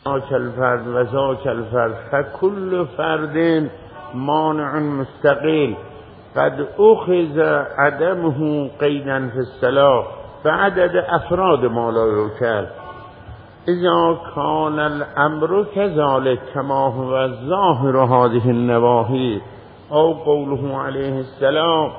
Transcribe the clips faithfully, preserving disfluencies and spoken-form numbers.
ذاک الفرد و ذاک الفرد فکل فرد مانع مستقل قد اخذ عدمه قیدا فی الصلاة بعدد افراد ما لا یوکل اذا کان الامر كذلك كما هو الظاهر هذه النواهی او قوله علیه السلام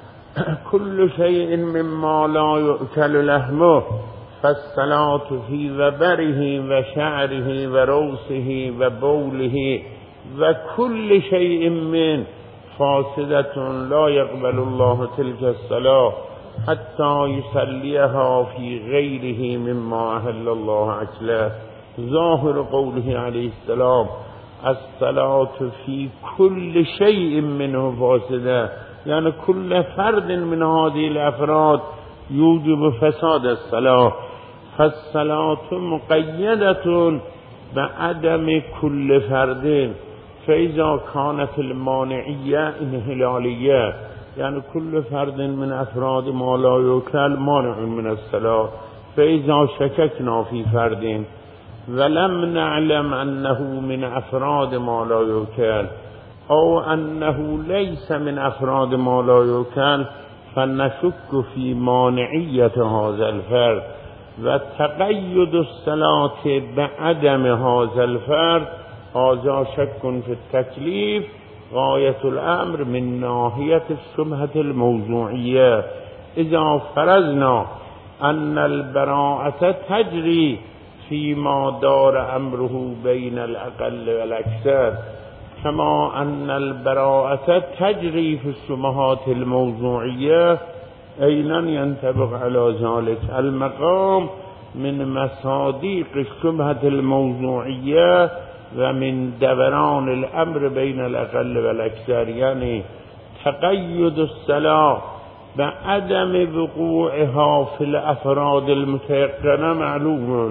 كل شيء مما لا يؤكل لحمه فالصلاة في وبره وشعره وروسه وبوله وكل شيء من فاسدة لا يقبل الله تلك الصلاة حتى يصليها في غيره مما أهل الله أكله ظاهر قوله عليه السلام الصلاة في كل شيء منه فاسدة يعني كل فرد من هذه الأفراد يوجب فساد الصلاة فالصلاة مقيدة بعدم كل فرد فإذا كانت المانعية انحلالية يعني كل فرد من أفراد ما لا يوكل مانع من الصلاة فإذا شككنا في فرد ولم نعلم أنه من أفراد ما لا يوكل أو أنه ليس من أفراد ما لا يوكل فنشك في مانعية هذا الفرد وتقيد الصلاة بعدم هذا الفرد هذا شك في التكليف غاية الأمر من ناحية الشبهة الموضوعية إذا فرضنا أن البراءة تجري فيما دار أمره بين الأقل والأكثر كما أن البراءة تجري في الشبهات الموضوعية أيضا ينطبق على ذلك المقام من مصادیق الشبهة الموضوعية ومن دوران الأمر بين الأقل والأكثر يعني تقيد الصلاة بعدم وقوعها في الأفراد المتيقنة معلوم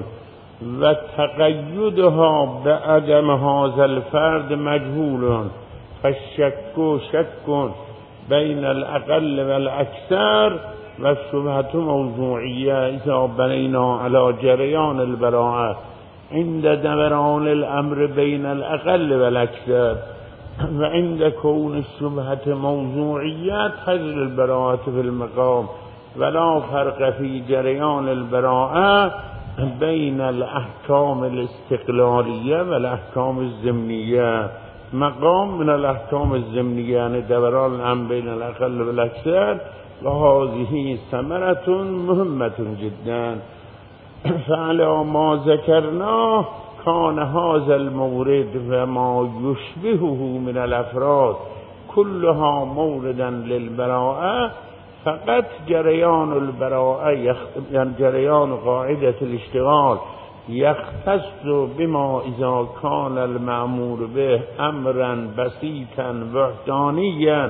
وتقيدها بعدم هذا الفرد مجهول فالشك شك بين الأقل والأكثر والشبهة موضوعية إذا بنينا على جريان البراءة عند دوران الأمر بين الأقل والأكثر وعند كون الشبهة موضوعية تجري البراءة في المقام ولا فرق في جريان البراءة بين الأحكام الاستقلالية والأحكام الضمنية مقام من الأحكام الضمنية يعني دوران الأمر بين الأقل والأكثر وهذه ثمرة مهمة جدا فعلى ما ذكرناه كان هذا المورد وما يشبهه من الأفراد كلها موردا للبراءة فقط جريان البراءة يخ... يعني جريان قاعدة الاشتغال يختص بما إذا كان المأمور به أمرا بسيطا وحدانيا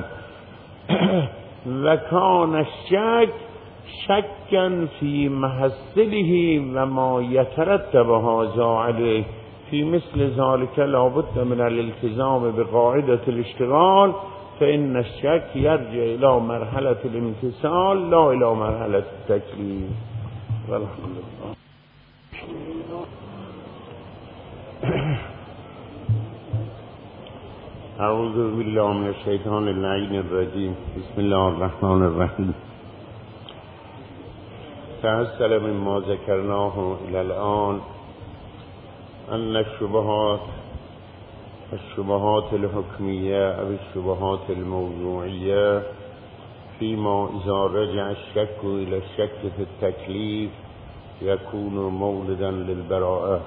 وكان الشك شكا في محصله وما يترتب هذا عليه في مثل ذلك لابد من الالتزام بقاعدة الاشتغال فإن الشك يرجع إلى مرحلة الامتثال لا إلى مرحلة التكليف والحمد لله. أعوذ بالله من الشيطان اللعين الرجيم بسم الله الرحمن الرحيم. تحصل مما ذكرناه إلى الآن أن الشبهات الشبهات الحكمية أو الشبهات الموضوعية فيما إذا رجع الشك إلى الشك في التكليف يكون مولدا للبراءة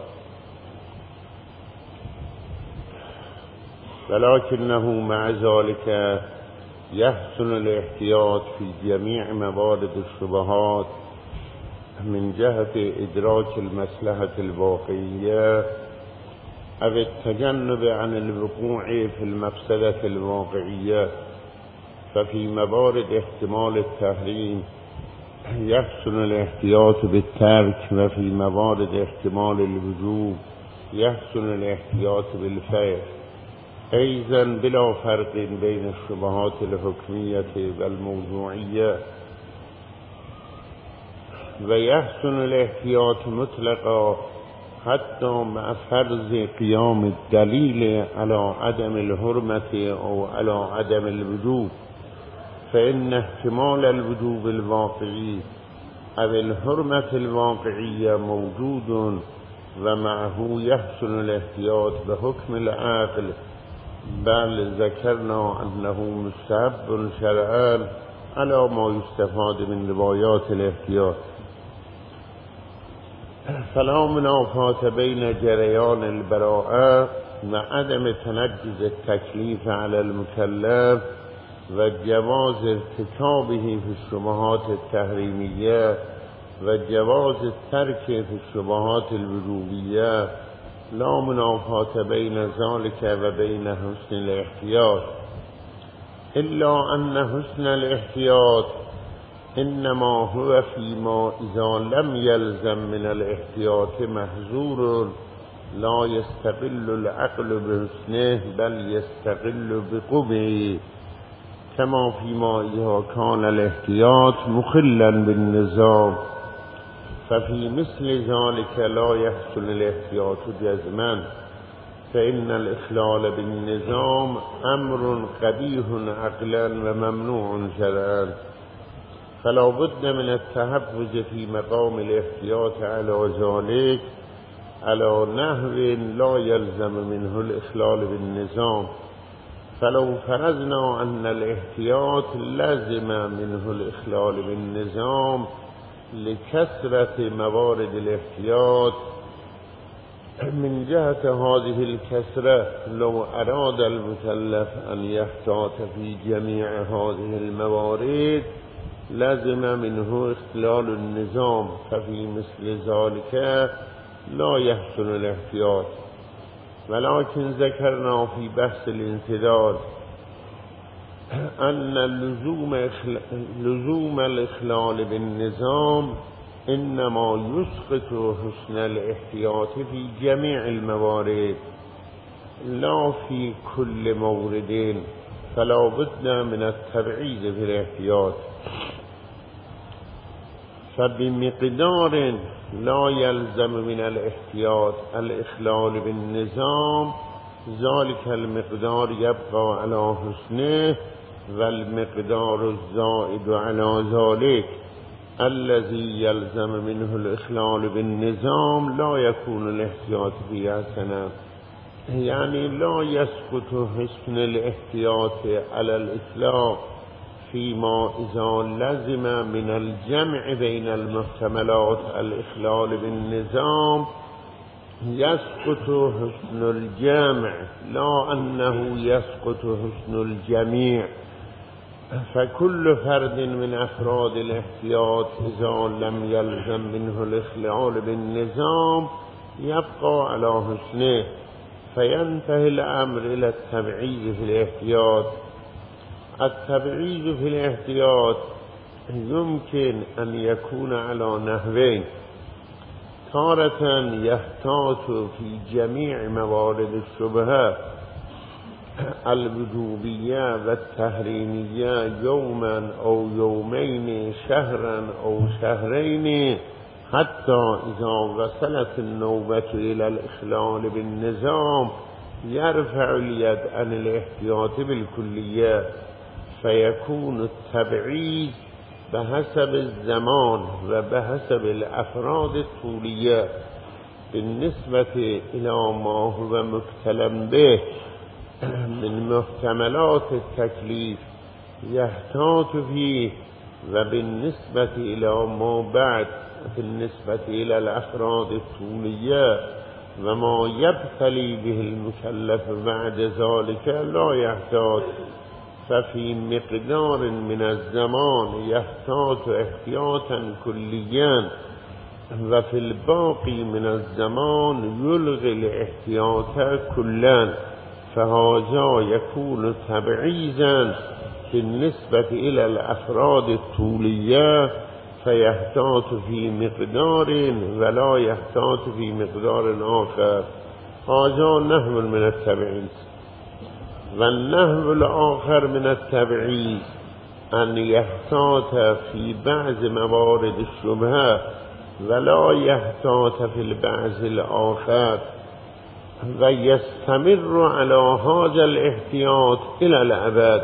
ولكنه مع ذلك يحسن الاحتياط في جميع موارد الشبهات من جهة إدراك المصلحة الواقعية أو التجنب عن الوقوع في المفسدة الواقعية ففي موارد احتمال التحريم يحسن الاحتياط بالترك وفي موارد احتمال الوجوب يحسن الاحتياط بالفعل أيضا بلا فرق بين الشبهات الحكمية والموضوعية ويحسن الاحتياط مطلقا حتی مع فرض قیام الدلیل على عدم الحرمة او على عدم الوجوب، فإن احتمال الوجوب الواقعي او الحرمة الواقعية موجود ومعه يحصل الاحتياط بحكم العقل، بل ذكرنا أنه مستحب شرعا على ما يستفاد من روايات الاحتياط. فلا منافاة بين جريان البراءة وعدم تنجز التكليف على المكلف وجواز ارتكابه في الشبهات التحريمية وجواز الترك في الشبهات الوجوبية، لا منافاة بين ذلك وبين حسن الاحتياط، إلا أن حسن الاحتياط إنما هو فيما إذا لم يلزم من الاحتياط محظور لا يستقل العقل بحسنه بل يستقل بقبحه، كما فيما إذا كان الاحتياط مخلا بالنظام، ففي مثل ذلك لا يحصل الاحتياط جزما، فإن الإخلال بالنظام أمر قبيح عقلا وممنوع شرعا، فلا بد من التحفظ في مقام الاحتياط على ذلك على نحو لا يلزم منه الإخلال بالنظام. فلو فرضنا أن الاحتياط لازم منه الإخلال بالنظام لكثرة موارد الاحتياط، من جهة هذه الكثرة لو أراد المكلف أن يحتاط في جميع هذه الموارد لازم منه اختلال النظام، ففي مثل ذلك لا يحصل الاحتياط. ولكن ذكرنا في بحث الانتداد أن لزوم, إخل... لزوم الإخلال بالنظام إنما يسقط حسن الاحتياط في جميع الموارد لا في كل مورد، فلا بد من التبعيد في الاحتياط. فبمقدار لا يلزم من الاحتياط الإخلال بالنظام ذلك المقدار يبقى على حسنه، والمقدار الزائد على ذلك الذي يلزم منه الإخلال بالنظام لا يكون الاحتياط فيه حسنا، يعني لا يسقط حسن الاحتياط على الإطلاق فيما إذا لزم من الجمع بين المحتملات الإخلال بالنظام يسقط حسن الجمع، لا أنه يسقط حسن الجميع. فكل فرد من أفراد الاحتياط إذا لم يلزم منه الإخلال بالنظام يبقى على حسنه، فينتهي الأمر إلى التبعيد في الاحتياط. التبعيد في الاحتياط يمكن أن يكون على نحوين: تارة يحتاط في جميع موارد الشبهة الوجوبية والتحريمية يوما أو يومين شهرا أو شهرين حتى إذا وصلت النوبة إلى الإخلال بالنظام يرفع اليد عن الاحتياط بالكلية، فيكون التبعيد بحسب الزمان وبحسب الأفراد الطولية بالنسبة إلى ما هو مكتلم به من محتملات التكليف يحتاط فيه، وبالنسبة إلى ما بعد بالنسبة إلى الأفراد الطولية وما يبتلي به المكلف بعد ذلك لا يحتاط. ففي مقدار من الزمان يحتاط احتياطا كليا، وفي الباقي من الزمان يلغي الاحتياط كلا، فهذا يكون تبعيزا بالنسبة إلى الأفراد الطولية فيحتاط في مقدار ولا يحتاط في مقدار آخر. هذا نحو من التبعيز. والنحو الآخر من التبعيز أن يحتاط في بعض موارد الشبهة ولا يحتاط في البعض الآخر ويستمر على هذا الاحتياط إلى الأبد.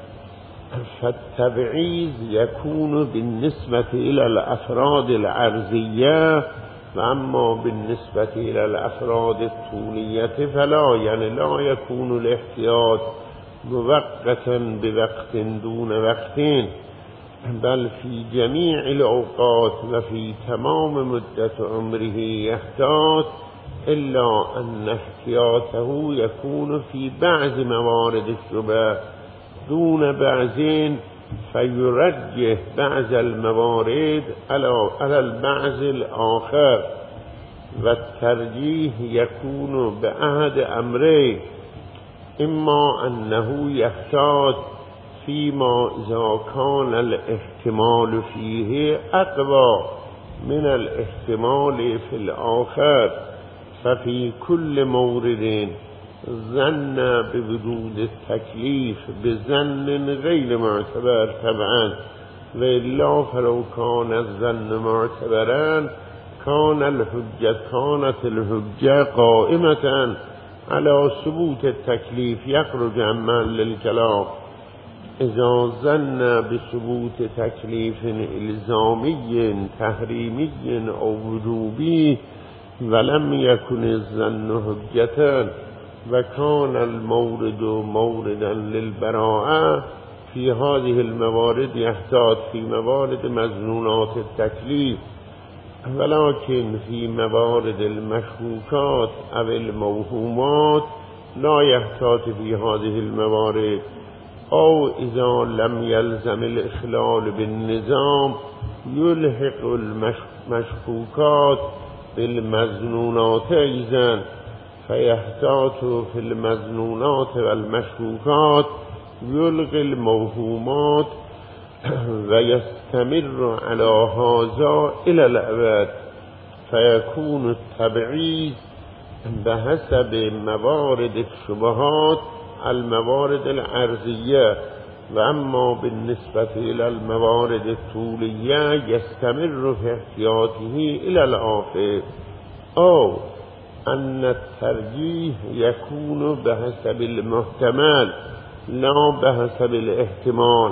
فالتبعيض يكون بالنسبة إلى الأفراد العرضية، وأما بالنسبة إلى الأفراد الطولية فلا، يعني لا يكون الاحتياط موقتا بوقت دون وقت، بل في جميع الأوقات وفي تمام مدة عمره يحتاط، إلا أن احتياطه يكون في بعض موارد الشبه دون بعض، فيرجح بعض الموارد على البعض الآخر، والترجيح يكون بأحد أمرين: إما أنه يحتاط فيما إذا كان الاحتمال فيه أقوى من الاحتمال في الآخر، ففي كل مورد ظن بوجود التكليف بظن غير معتبر طبعا، وإلا فلو كان الظن معتبرا كان الحجة كانت الحجة قائمة على ثبوت التكليف، يخرج عما للكلام. إذا ظن بثبوت تكليف إلزامي تحريمي أو وجوبي ولم يكن الظن حجة وكان المورد موردا للبراءة، في هذه الموارد يحتاط في موارد مظنونات التكليف، ولكن في موارد المشكوكات أو الموهومات لا يحتاط في هذه الموارد. أو إذا لم يلزم الإخلال بالنظام يلحق المشكوكات بالمظنونات أيضا، فيحتاط في المظنونات والمشكوكات يلغي الموهومات ويستمر على هذا إلى الأبد، فيكون التبعيض بحسب موارد الشبهات الموارد العرضية، وأما بالنسبة إلى الموارد الطولية يستمر في احتياطه إلى الآخر. أو أن الترجيح يكون بحسب المحتمل لا بحسب الاحتمال،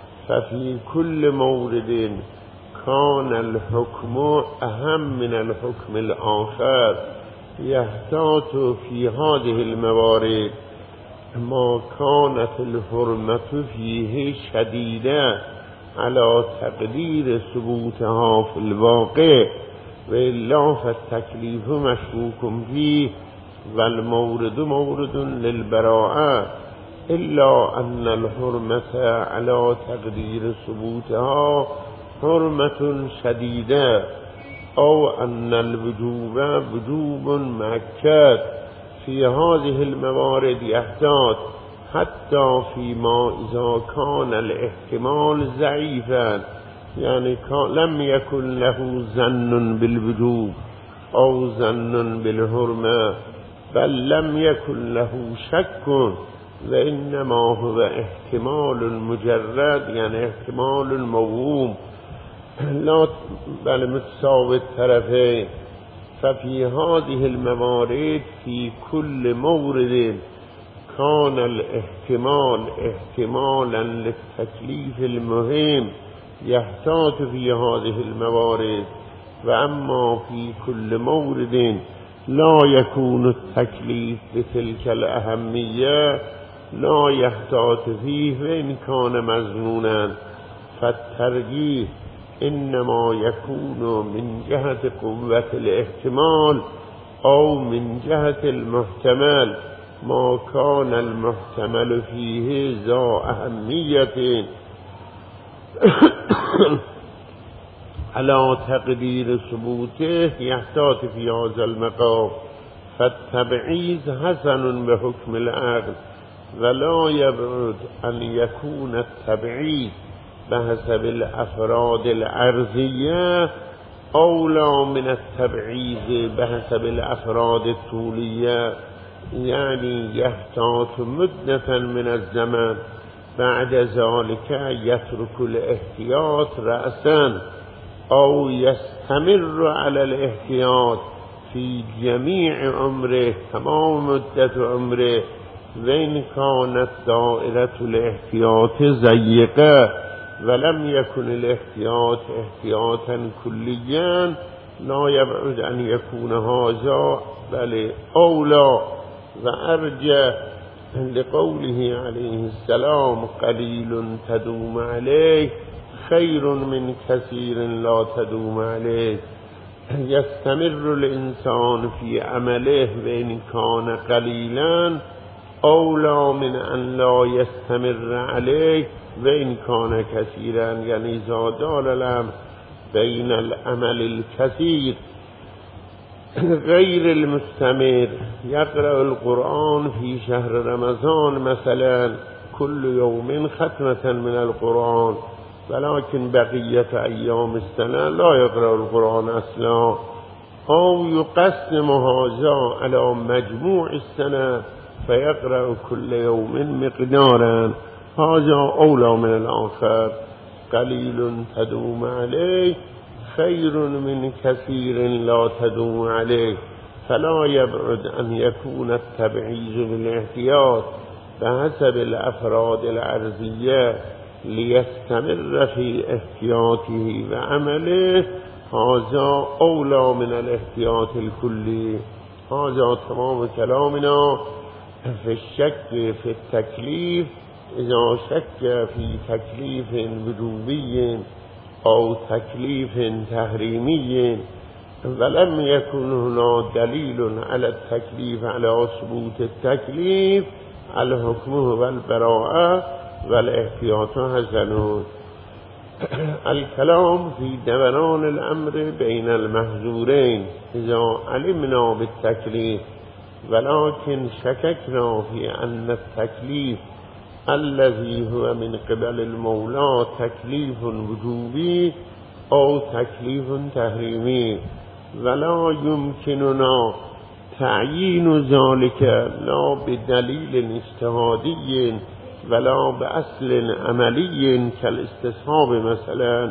ففي كل مورد كان الحكم أهم من الحكم الآخر يحتاط في هذه الموارد ما كانت الحرمة فيه شديدة على تقدير ثبوتها في الواقع، وإلا فالتكليف مشكوك فيه والمورد مورد للبراءة، إلا أن الحرمة على تقدير ثبوتها حرمة شديدة، أو أن الوجوب وجوب مؤكد. في هذه الموارد يحتاط حتى فيما إذا كان الاحتمال ضعيفا، يعني لم يكن له ظن بالوجوب أو ظن بالحرمة، بل لم يكن له شك، وإنما هو احتمال مجرد، يعني احتمال موهوم لا بل متساوي الطرفين. ففي هذه الموارد في كل مورد كان الاحتمال احتمالا للتكليف المهم يحتاط في هذه الموارد، وأما في كل مورد لا يكون التكليف بتلك الأهمية لا يحتاط فيه وإن كان مظنونا. فالترجيح إنما يكون من جهة قوة الاحتمال أو من جهة المحتمل، ما كان المحتمل فيه ذا أهمية على تقدير ثبوته يحتاط في هذا المقام. فالتبعيض حسن بحكم العقل، ولا يبعد أن يكون التبعيض بحسب الأفراد العرضية أولى من التبعيض بحسب الأفراد الطولية، يعني يحتاط مدة من الزمن، بعد ذلك يترك الاحتياط رأسا، او یستمر علی الاحتیاط فی جمیع عمره، تمام مدت عمره، و این کانت دائره الاحتیاط ضیقه ولم یکن الاحتیاط احتیاطا کلیا لا یبعد ان یکون هذا بل اولا و ارجع لقوله علیه السلام قلیل تدوم علیه خیر من کثیر لا تدوم علیه. یستمر الانسان فی عمله و ان کان قلیلا اولا من ان لا یستمر علیه و این کان کثیرا، یعنی زادال الامر بین العمل الکثیر غیر المستمر. یقرأ القرآن فی شهر رمضان مثلا كل يوم ختمة من القرآن ولكن بقیت ایام السنه لا یقرأ القرآن اصلا، او یقسم هذا على مجموع السنه فيقرأ كل يوم مقدارا هذا اولا من الاخر. قلیل تدوم علیه خیر من کثیر لا تدوم علیه فلا یبعد ان یکون التبعیض بالاحتیاط بحسب الافراد الارضیه لیستمر فی احتیاطه و عمله هذا اولا من الاحتیاط الکلی. هذا تمام کلامنا فی الشک فی التکلیف. اذا شک فی تکلیف وجوبی او تکلیف تحریمی ولم يكن هنا دلیل على التکلیف على ثبوت التکلیف الحكم والبراءة والاحتیاط حسن. الكلام في دوران الامر بين المحظورين اذا علمنا بالتكليف ولكن شككنا في ان التكليف الذي هو من قبل المولى تكليف وجوبي او تكليف تحريمي ولا يمكننا تعيين ذلك لا بدليل اجتهادي ولا بأصل عملي كالاستصحاب مثلا.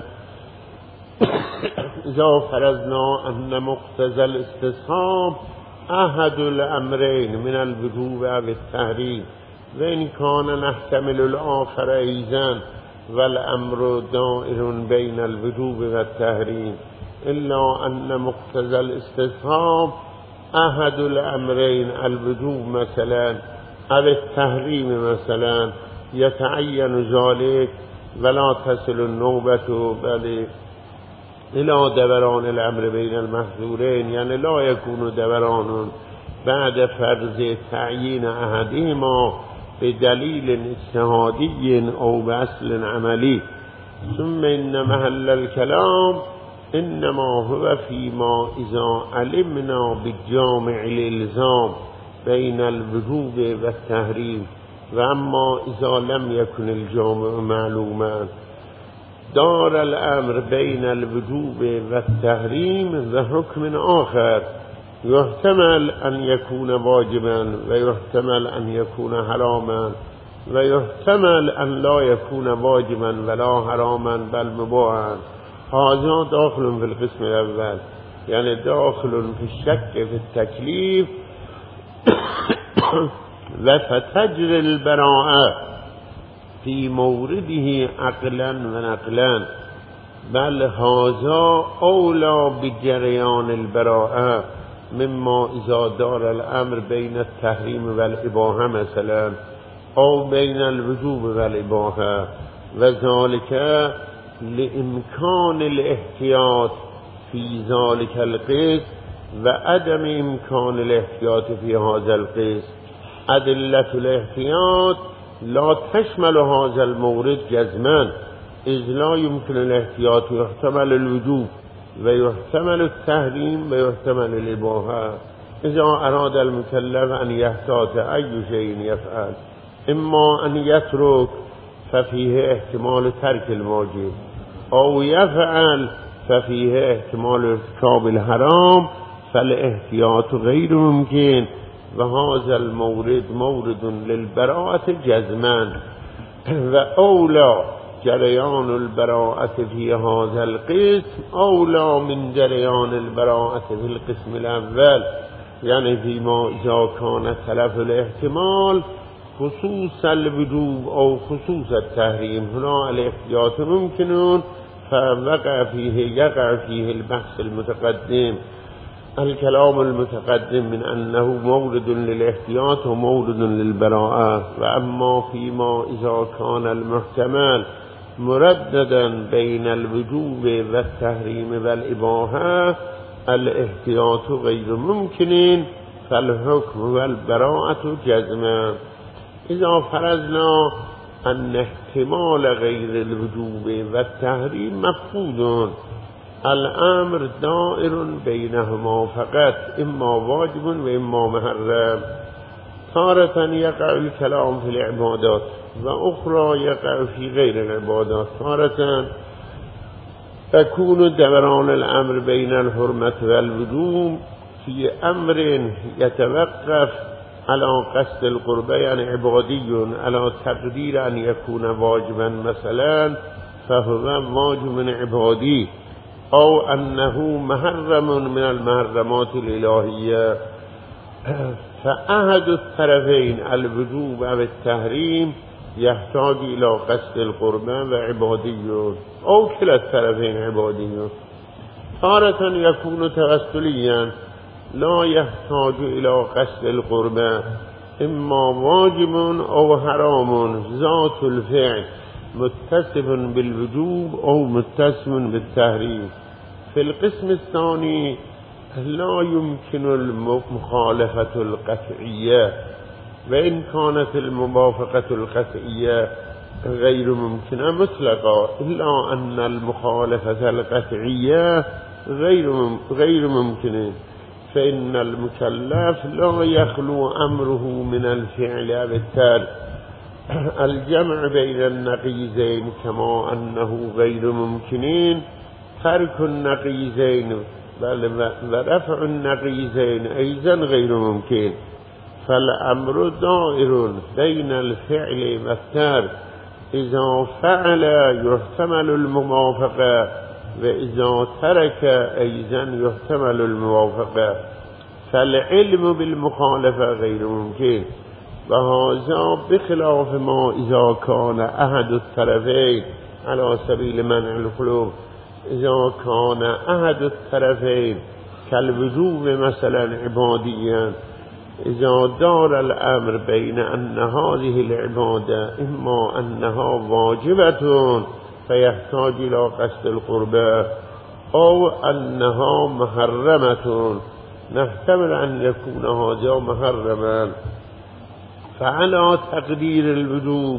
إذا فرضنا أن مقتضى الاستصحاب أحد الأمرين من الوجوب أو التحريم وإن كان نحتمل الآخر أيضا والأمر دائر بين الوجوب والتحريم إلا أن مقتضى الاستصحاب أحد الأمرين الوجوب مثلا أو التحريم مثلا يتعين ذلك ولا تصل النوبة بل إلى دوران الأمر بين المحظورين، يعني لا يكون دوران بعد فرض تعيين أحدهما بدليل اجتهادي أو بأصل عملي. ثم إن محل الكلام إنما هو فيما إذا علمنا بالجامع الإلزام بين الوجوب والتحريم وأما إذا لم يكن الجامع معلوما دار الأمر بين الوجوب والتحريم وحكم آخر يحتمل أن يكون واجبا ويحتمل أن يكون حراما ويحتمل أن لا يكون واجبا ولا حراما بل مباحا. هذا داخل في القسم الأول، يعني داخل في الشك في التكليف وفتجري البراءة في مورده عقلا ونقلا بل هذا أولى بجريان البراءة مما إذا دار الأمر بين التحريم والإباحة مثلا أو بين الوجوب والإباحة وذلك لإمكان الاحتياط في ذلك القسم وعدم إمكان الاحتياط في هذا القسم. أدلة الاحتياط لا تشمل هذا المورد جزما إذ لا يمكن الاحتياط يحتمل الوجوب ويحتمل التحريم ويحتمل الإباحة. إذا أراد المكلف أن يحتاط أي شيء يفعل إما أن يترك ففيه احتمال ترك الواجب أو يفعل ففيه احتمال ارتكاب الحرام فالاحتياط غير ممكن وهذا المورد مورد للبراءة جزما وأولى جریان البراءة فی هذا القسم اولا من جریان البراءة فی القسم الاول، یعنی فیما اذا کان تلف الاحتمال خصوص الوجوب او خصوص التحریم هنا الاحتیاط ممکنون فوقع فيه يقع فيه البحث المتقدم الكلام المتقدم من أنه مورد للاحتياط ومورد للبراءة. وأما فيما إذا كان المحتمل مرددا بين الوجوب والتحريم والإباحة الاحتياط غير ممكن فالحكم والبراءة جزما. إذا فرضنا أن احتمال غير الوجوب والتحريم مفقود الأمر دائر بينهما فقط إما واجب وإما محرم. تارة يقع الكلام في العبادات وأخرى يقع في غير العبادات. تارة تكون دوران الأمر بين الحرمة والوجوب في أمر يتوقف على قصد القربة يعني عبادي على تقدير أن يكون واجبا مثلا فهو واجب عبادي أو أنه محرم من المحرمات الإلهية. فأحد الطرفين الوجوب أو التحريم يحتاج إلى قصد القربة وعبادي أو كلا الطرفين عبادي. تارة يكون توسليا لا يحتاج إلى قصد القربة إما واجب أو حرام ذات الفعل متصف بالوجوب أو متصف بالتحريم. في القسم الثاني لا يمكن المخالفة القطعية وإن كانت الموافقة القطعية غير ممكنة مطلقا إلا أن المخالفة القطعية غير غير ممكنة فإن المكلف لا يخلو أمره من الفعل أو الترك. الجمع بين النقيضين كما أنه غير ممكن ترك النقيضين ورفع النقيضين أيضا غير ممكن. فالأمر دائر بين الفعل والترك إذا فعل يحتمل الموافقة وإذا ترك أيضا يحتمل الموافقة. فالعلم بالمخالفة غير ممكن وهذا بخلاف ما إذا كان أحد الطرفين على سبيل منع الخلوف. إذا كان أحد الطرفين كالوجوب مثلا عباديا إذا دار الأمر بين أن هذه العبادة إما أنها واجبة فيحتاج إلى قصد القربة أو أنها محرمة نحتمل أن يكون هذا محرما فعلى تقدير الوجوب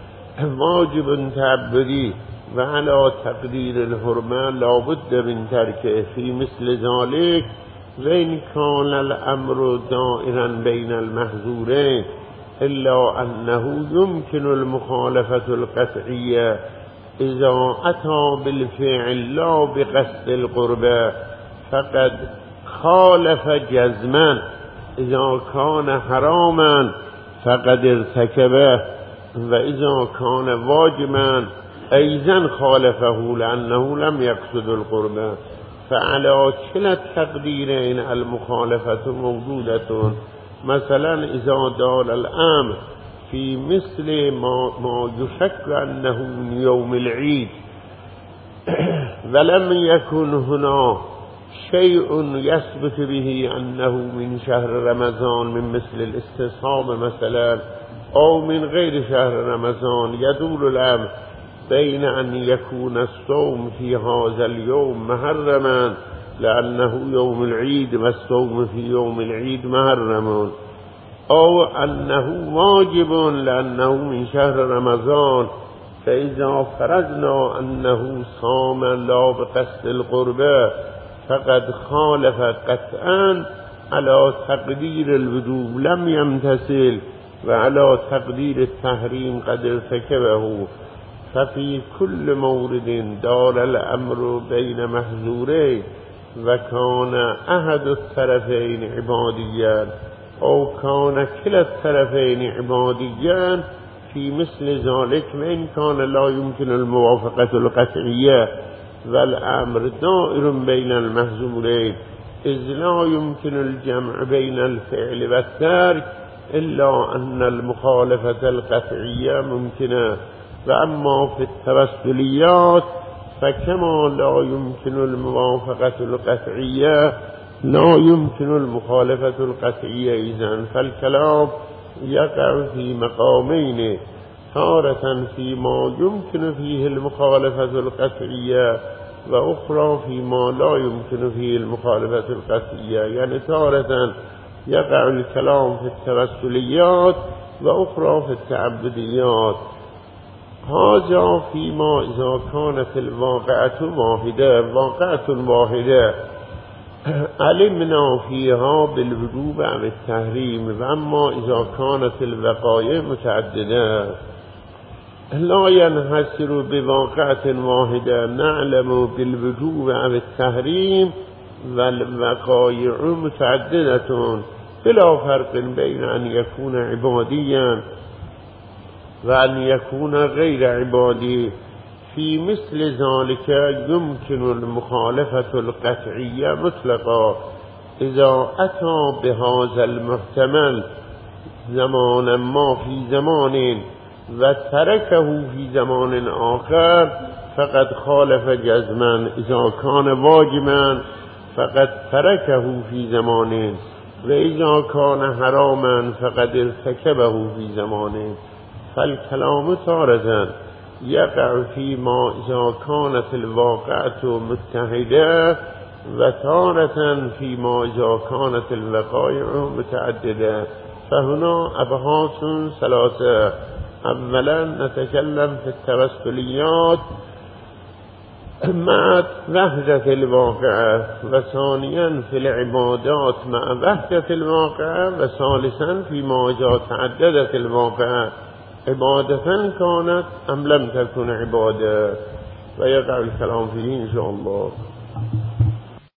واجب تعبدي وعلى تقدير الحرمة لا بد من تركه في مثل ذلك. وإن كان الأمر دائرا بين المحظورين إلا أنه يمكن المخالفة القطعية إذا أتى بالفعل لا بقصد القربة فقد خالف جزما. إذا كان حراما فقد ارتكبه وإذا كان واجبا أيضا خالفه لأنه لم يقصد القربة. فعلى كلا التقديرين المخالفة موجودة. مثلا إذا دار الأمر في مثل ما, ما يشك أنه من يوم العيد ولم يكن هنا شيء يثبت به أنه من شهر رمضان من مثل الاستصحاب مثلا أو من غير شهر رمضان يدور الأمر بين أن يكون الصوم في هذا اليوم محرما لأنه يوم العيد والصوم في يوم العيد محرم أو أنه واجب لأنه من شهر رمضان. فإذا فرضنا أنه صام لا بقصد القربة فقد خالف قطعا على تقدير الوجوب لم يمتثل وعلى تقدير التحريم قد ارتكبه. ففي كل مورد دار الأمر بين محظورين وكان أحد الطرفين عباديا أو كان كلا الطرفين عباديا في مثل ذلك وإن كان لا يمكن الموافقة القطعية والأمر دائر بين المحظورين إذ لا يمكن الجمع بين الفعل والترك إلا أن المخالفة القطعية ممكنة. وأما في التوسليات فكما لا يمكن الموافقة القطعية لا يمكن المخالفة القطعية إذن فالكلام يقع في مقامين تارة فيما يمكن فيه المخالفة القطعية وأخرى فيما لا يمكن فيه المخالفة القطعية. يعني تارة يقع الكلام في التوسليات وأخرى في التعبديات. هذا فيما إذا كانت الواقعة واحدة واقعة واحدة علمنا فيها بالوجوب أو التحريم. وأما إذا كانت الوقائع متعددة لا ينحصر بواقعة واحدة نعلم بالوجوب أو التحريم والوقائع متعددة بلا فرق بين أن يكون عباديا وأن يكون غير عبادي. في مثل ذلك يمكن المخالفة القطعية مطلقا إذا أتى بهذا المحتمل زمانا ما في زمان وتركه في زمان آخر فقد خالف جزما. إذا كان واجبا فقد تركه في زمان وإذا كان حراما فقد ارتكبه في زمان. فالكلام تارة يقع فيما إذا كانت الواقعة متحدة وتارة فيما إذا كانت الوقائع متعددة. فهنا أبحاث ثلاثة. أولا نتكلم في التوسليات مع وحدة الواقعة، وثانيا في العبادات مع وحدة الواقعة، وثالثا فيما إذا تعددت الواقعة عبادة كانت أم لم تكن عبادة. ويقع الكلام فيه إن شاء الله.